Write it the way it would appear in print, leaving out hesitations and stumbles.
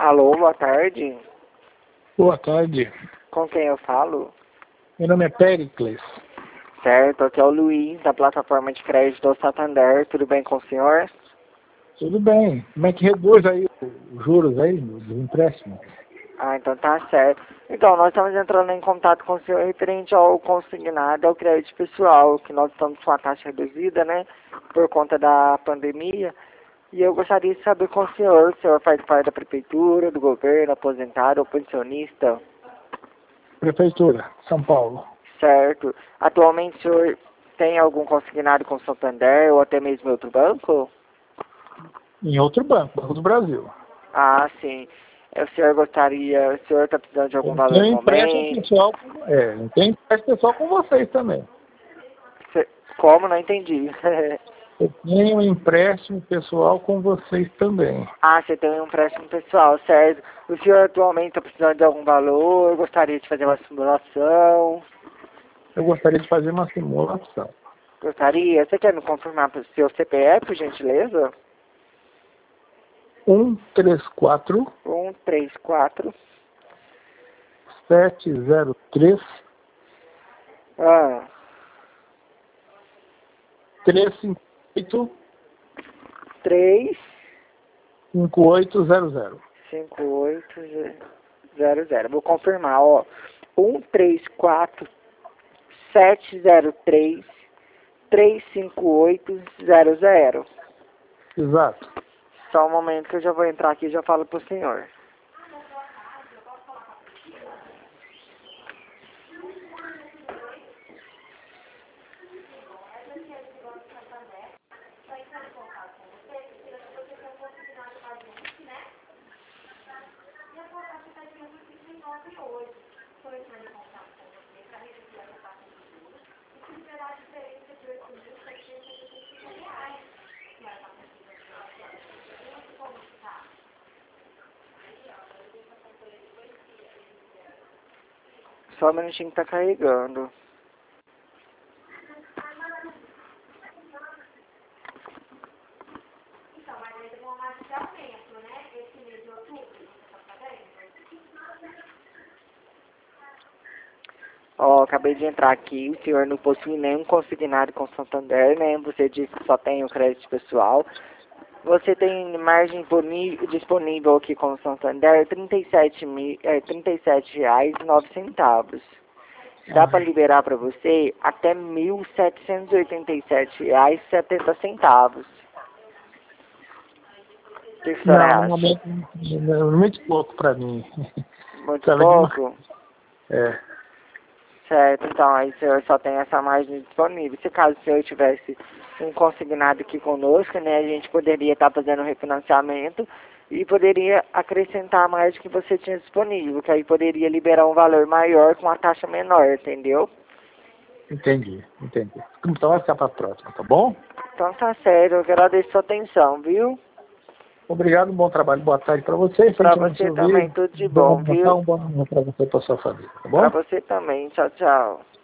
Alô, boa tarde. Boa tarde. Com quem eu falo? Meu nome é Pericles. Certo, aqui é o Luiz, da plataforma de crédito do Santander. Tudo bem com o senhor? Tudo bem. Como é que reduz aí os juros aí dos empréstimos? Ah, então tá certo. Então, nós estamos entrando em contato com o senhor referente ao consignado, ao crédito pessoal, que nós estamos com a taxa reduzida, né, por conta da pandemia. E eu gostaria de saber com o senhor faz parte da prefeitura, do governo, aposentado ou pensionista? Prefeitura, São Paulo. Certo. Atualmente o senhor tem algum consignado com o Santander ou até mesmo outro banco? Em outro banco, Banco do Brasil. Ah, sim. O senhor está precisando de algum Eu valor tenho no empréstimo momento? pessoal, eu tenho empréstimo pessoal com vocês também. Como? Não entendi. Eu tenho empréstimo pessoal com vocês também. Ah, você tem um empréstimo pessoal, certo. O senhor atualmente está precisando de algum valor? Gostaria de fazer uma simulação? Eu gostaria de fazer uma simulação. Gostaria? Você quer me confirmar para o seu CPF, por gentileza? 134 134 703 ah, 358 3 5800. 5800. Vou confirmar, ó. 134 703 35800. Exato. Só um momento que eu já vou entrar aqui e já falo pro senhor. Só um minutinho que tá carregando. Ó, acabei de entrar aqui, o senhor não possui nenhum consignado com Santander, né? Você disse que só tem o crédito pessoal. Você tem margem disponível aqui com o Santander, R$ 37,09. Dá para liberar para você até R$ 1.787,70. O que o senhor Não, no acha? momento, muito pouco para mim. Muito Precisava de uma... pouco? É, Certo, então aí o senhor só tem essa margem disponível. Se caso o senhor tivesse um consignado aqui conosco, né, a gente poderia estar fazendo um refinanciamento e poderia acrescentar mais do que você tinha disponível, que aí poderia liberar um valor maior com uma taxa menor, entendeu? entendi. Então vai ficar para a próxima, tá bom? Então tá sério, eu agradeço a sua atenção, viu? Obrigado, bom trabalho, boa tarde para você. Se a Pra gente não se você ouvir, também, tudo de bom bom, Natal, viu? um bom ano para você e para sua família, tá Pra bom? você também, tchau, tchau.